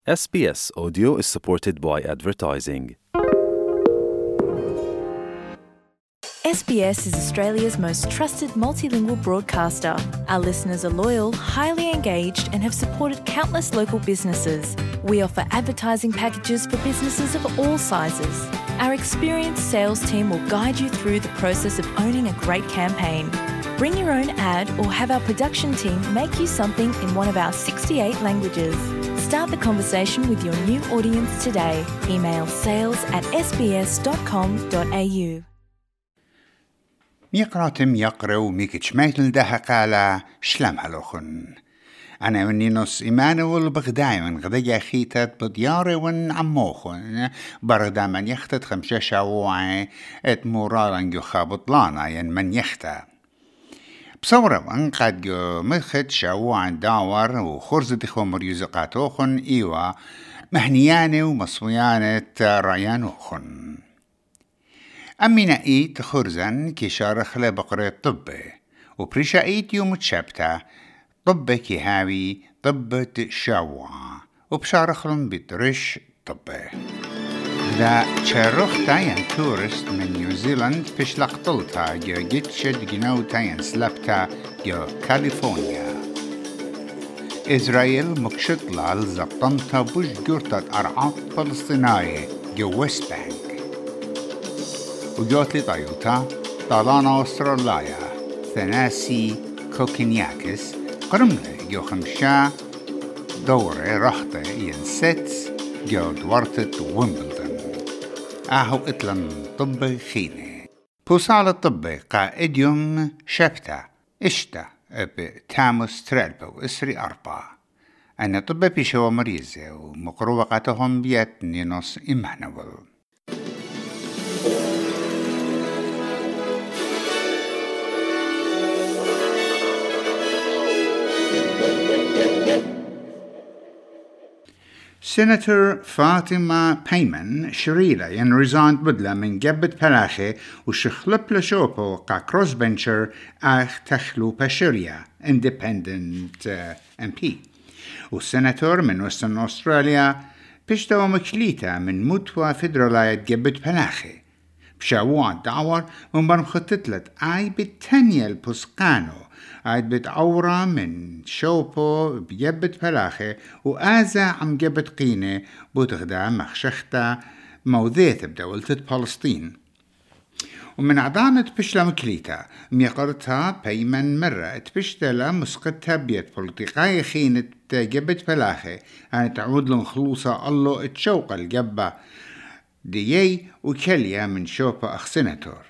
SBS Audio is supported by advertising. SBS is Australia's most trusted multilingual broadcaster. Our listeners are loyal, highly engaged, and have supported countless local businesses. We offer advertising packages for businesses of all sizes. Our experienced sales team will guide you through the process of owning a great campaign. Bring your own ad or have our production team make you something in one of our 68 languages. Start the conversation with your new audience today. Email sales@sbs.com.au. ميقراتم يقرأ ميكش ميتل ده قالا شلم هلوخن. أنا ونينوس إيمانويل بغداي من غدا خيتت بدياري ون عموخن بردا من يختت 5 شوعي ات مورالن جو خابطلانا ين من يختا. بصورة وان قد جو مخت شوعا داور وخرزة خمر يزقاتوخن إيوا مهنياني ومصويانة ريانوخن. أمينا إيت خرزن كشارخ لبقرة طبي وبريشا إيت يوم تشبتا طبي كهاوي طبة شاوع وبشارخلن بدرش طبي دا تشارختا ين تورست من نيوزيلاند فيش لقطلتا جو جيتشد جنوتا ين سلبتا جو كاليفورنيا إسرائيل مكشطلة لزبطنتا بوش جورتات أرعاق فلسطينية جو ويست بانك وجوت لي طيوتا طالانا أستراليا ثناسي كوكينياكس قرملة جو 5 دورة رخطة ينست جو دورتة ويمبلدون أهو إتلن طبي خيني بوصال الطبي قائديوم شبتا إشتا بتاموس ترالبو إسري 4 أنا طبي بيشوا مريزة ومقروبقاتهم بيت نينوس إيمانويل. سيناتور فاطمة بايمن شريلة ريزاند بدلا من جبة بلاخي وشخلب لشوبو قا كروس بنشر اخ تخلو باشيريا اندبندنت MP والسيناتور من وستن أستراليا بيشتو مكليتا من متوى فيدرالاية جبة بلاخي بشاوع الدعور من برمختتلت اي بالتانية البسقانو عاد بتعورة من شوبو بجبة بلاخي وآزا عم جبة قينة بوتغدا مخشختا موذيت بدولة فلسطين ومن عدانة بشلا مكليتا ميقرتها بيمن مرة تبشتلا مسقتها بيت بوليتيقاي خينة جبة بلاخي يعني تعود لهم خلوصة الله تشوق الجبة ديي وكليا من شوبو أخ سيناتور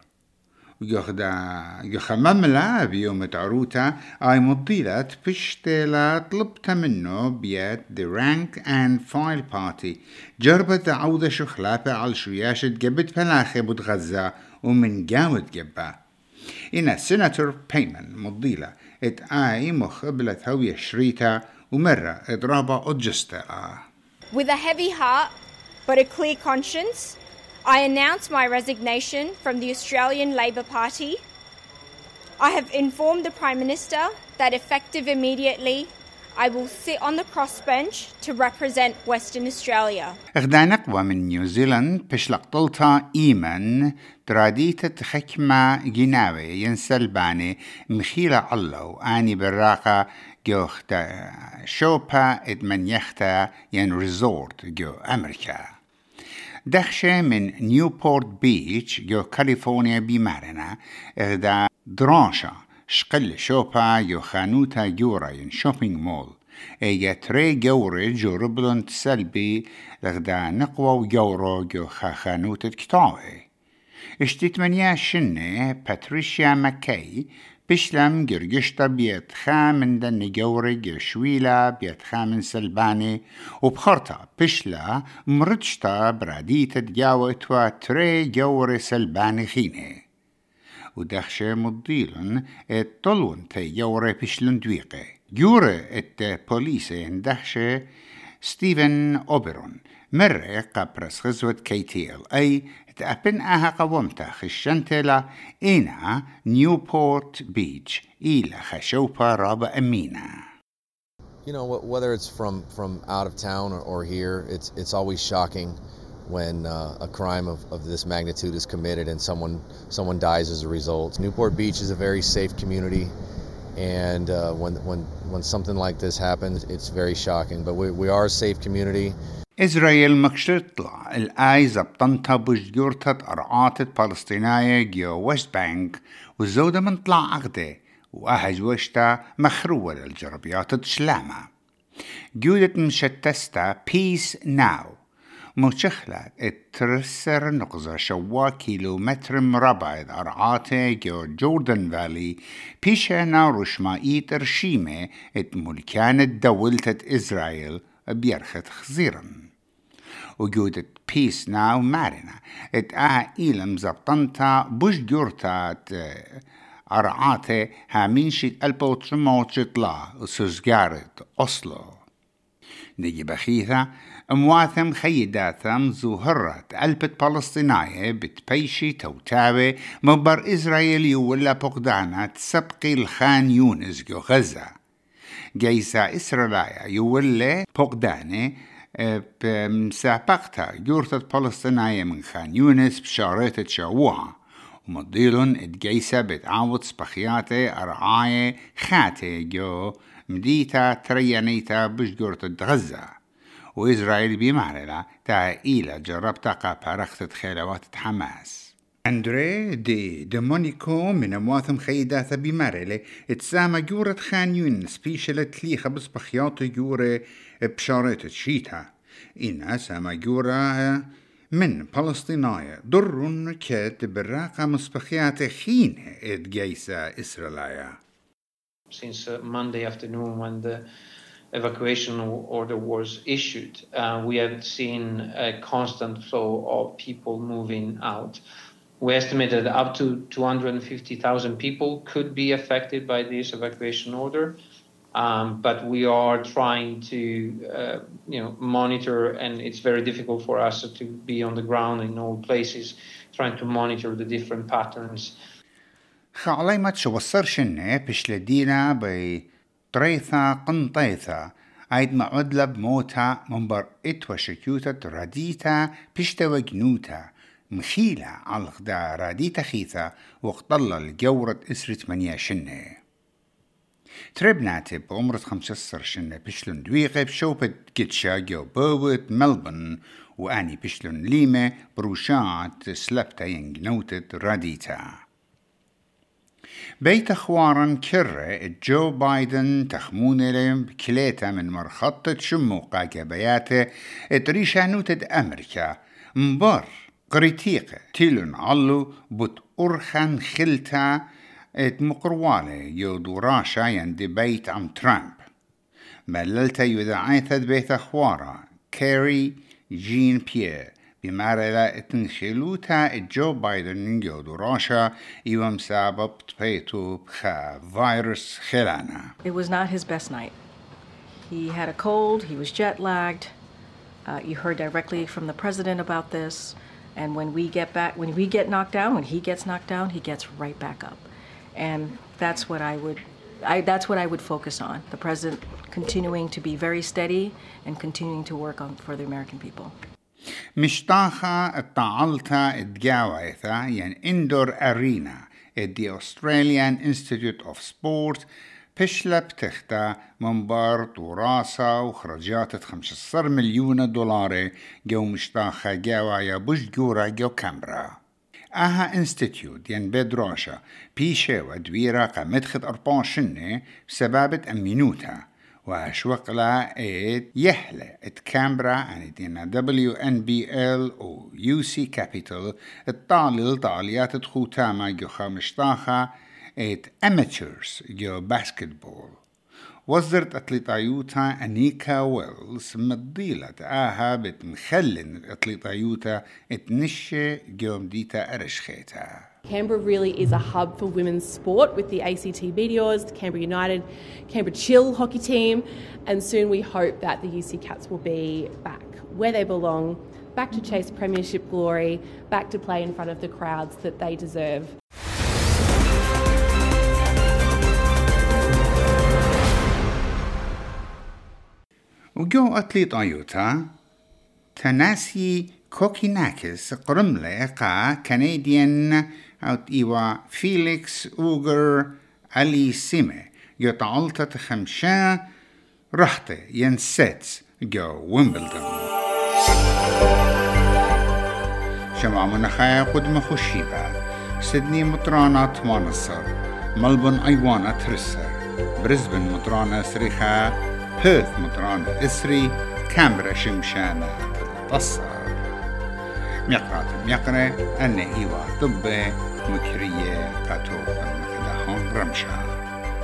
يخمملا بيوم تعروتا اي مضيلة بشتلا طلبت منه بيت The Rank and File Party جربت عودة شخلافة على شوياشة جبت فلاخي بتغزة ومن جاود جبا إن سيناتور بايمن مضيلة اي مخبلة هوية شريتا ومرة اضرابة أجستلا. With a heavy heart but a clear conscience, I announce my resignation from the Australian Labor Party. I have informed the Prime Minister that effective immediately, I will sit on the crossbench to represent Western Australia. اغدا نقوى من نيوزيلاند بشلقطلتا إيمن تراديتة خكمة جناوي ينسلباني مخيلة الله وآني براقة جوختا شوبا ادمن يختا ين ريزورت جو أمريكا دخشة من نيوبورت بيتش جو كاليفورنيا بمارنا اغدا درانشا شقل شوبا جو خانوتا جورا ين شوبينج مول ايجا تري جوري جو ربلون تسلبي اغدا نقوى وجورو جو خانوتا كتاوي اشتيت منيا شنة باتريشيا ماكي بشلم جرجشتا بيت خامن دن جوري جرشويلا بيت خامن سلباني وبخرطة بشلا مرجتا براديتا جاوتوا تري جوري سلباني خيني ودخشة مضيلن الطلون تي جوري بشلن دويقي جوري بوليسي دخشة ستيفن أوبرون مرة قبرس غزوة KTLA تأبن أها قومتا خشنتلا إنا نيوبورت بيتش إلى خشوبة رابا أمينة. You know, whether it's from out of town or here, it's always shocking when a crime of this magnitude is committed and someone dies as a result. Newport Beach is a very safe community, and when something like this happens, it's very shocking. But we are a safe community. إسرائيل مكشتطلع الآي زبطنتها بجورتة أرعاتة فلسطينية جيو ويست بانك والزودة من طلع أغدي وأهج وشتا مخروة للجربيات تشلامة جودة مشتستا بيس ناو مشخلة اترسر نقزة شوا كيلومتر مربع أرعاتة جيو جوردن فالي بيشا ناروش ما إرشيمة اتملكانة دولة إسرائيل بيرخت خزيرا وجودة بيس ناو مارنا إيلم زبطنتا بوش جورتات أرعاتي هامينشي البوتشموتشتلا وسوزجارت أصلو نجي بخيثة امواثم خيداثم زوهرت ألبت فلسطينية بتبيشي توتاوي مبر إسرائيلي ولا بقدانات سبقي الخان يونس جو غزة جيسا إسرائيلية يولي بقداني بمسابقتا جورتة فلسطينية من خان يونس بشارة شاوها ومضيلن اتجيسا بتعاوض سبخياتي أرعاية خاتي جو مديتا تريانيتا بجورتة غزة وإسرائيل بمعرلة إيلا جربتا قابارختة خيلوات حماس أندري دي مونيكو من أمواثم خيداثة بمارلة اتسامى جورة خان يونس بيشلة تليخة بسبخيات جورة بشارة شيتا إنا سامى جورة من فلسطينية ضرن كات براقة مسبخيات خين اتجيسا إسرائيلية. Since Monday afternoon when the evacuation order was issued, we have seen a constant flow of people moving out. We estimated up to 250,000 people could be affected by this evacuation order, but we are trying to monitor, and it's very difficult for us to be on the ground in all places, trying to monitor the different patterns. خالي ما تشوصر شنة بشلدينا بطريثة قنطيثة عيد ما عدلب موتا منبر اتوشكيوتة راديتا بشتوى جنوتا مخيلة على الغدا راديتا خيثة وقطلة الجورة إسرة منيا شنة تربناتي بعمرة 15 شنة بشلون دويقة بشوبة كتشا جو بوت ملبن واني بشلون ليمة بروشات سلبتا ينجنوتة راديتا بيت أخوارا كرة جو بايدن تخمونة بكليتا من مرخطة شموقة جبياته اتريشانوتة أمريكا مبار قريتيقة تيلون علو بوت أرخان خلتا اتمقروالة يودو راشا يندي بيت عم ترامب مللتا يدعيثة بيت أخوارا كاري جين بيير بمارلة اتنخلوتا جو بايدن نجودو راشا يوم سابب تبيتو بخا فيروس خلانا. It was not his best night. He had a cold, he was jet lagged. You heard directly from the president about this. And when we get knocked down, when he gets knocked down, he gets right back up. And that's what I would focus on. The president continuing to be very steady and continuing to work for the American people. مشتاخة التعالتا الجاويثة اندور أرينا the Australian Institute of Sport بشلة بتختا منبار طوراسة وخرجات 15 مليون دولار جو مشتاخة جاوية بوش جورة جو كامبرا آها انستيتيوت بدراشة بيشة ودويرة قمدخت 4 شنة بسبابة أمينوتها وشوقلا يحلى كامبرا عن WNBL و UC Capital الطالل طاليات تخوتاما جو خامشتاخا amateurs جو باسكتبول وزرت أتليطايوتا أنيكا ويلز مضيلة آها بتمخلن أتليطايوتا اتنشي جو مديتا أرشخيتا. Canberra really is a hub for women's sport with the ACT Meteors, the Canberra United, Canberra Chill hockey team, and soon we hope that the UC Cats will be back where they belong, back to chase premiership glory, back to play in front of the crowds that they deserve. وجو أتليت أيوتا تناسي كوكيناكس قرملة قا كنديان أو إيوا فيليكس أوغر ألي سيمة جو تعلطة خمشة رحتة ينسيت جو ويمبلدون شمع منخايا قدم خشيبة سيدني مطرانة مانصر ملبون أيوانا ترسر بريسبن مطرانة سريخة بيرث مطرانة إسري كامبرا شمشانة تلتصر ميقرة أن إيوا طب مكرية قاتوفا مكداهم رمشا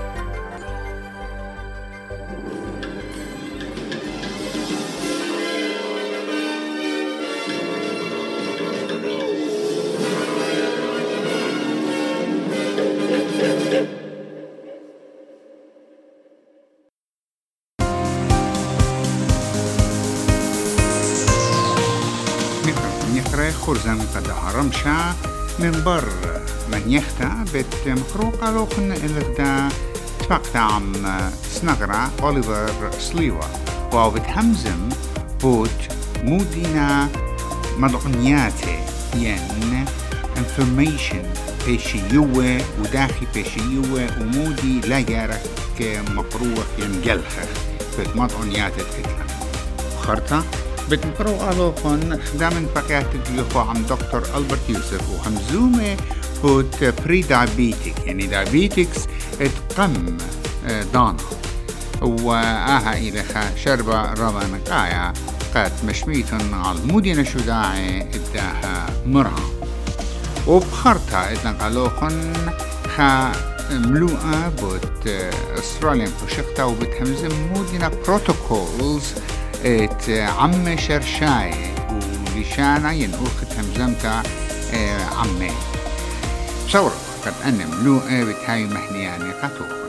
خرزان قد هرمشا من بر من يختا بيت مخروقة لوخن إلغدا تفقتا عم سنغرا أوليفر سليوا وهو بتهمزم بوت مودينا مدعنياتي ين information بيشيوه وداخي بيشيوه ومودي لا يارك مقروح ينجلخ بيت مدعنياتي تتلم خرطة بتمقروا ألوخن خدامن بقيات تجلخوا عن دكتور ألبرت يوسف وهمزومة بوت بري دايابيتيك يعني دايابيتيكس اتقم دانا وآها إلخا شربة ربا نقايا قد مشميتن على المدينة شداعي اداها مرها وبخرطة اتنقلوخن خا ملوءة بوت أستراليان بوشقتا وبتهمزم مدينة بروتوكولز ات عم شرشاي ولشانا ينقوخت همزمتا عمي صورة قد أنا ملوءة بتهاي مهنياني قطوخ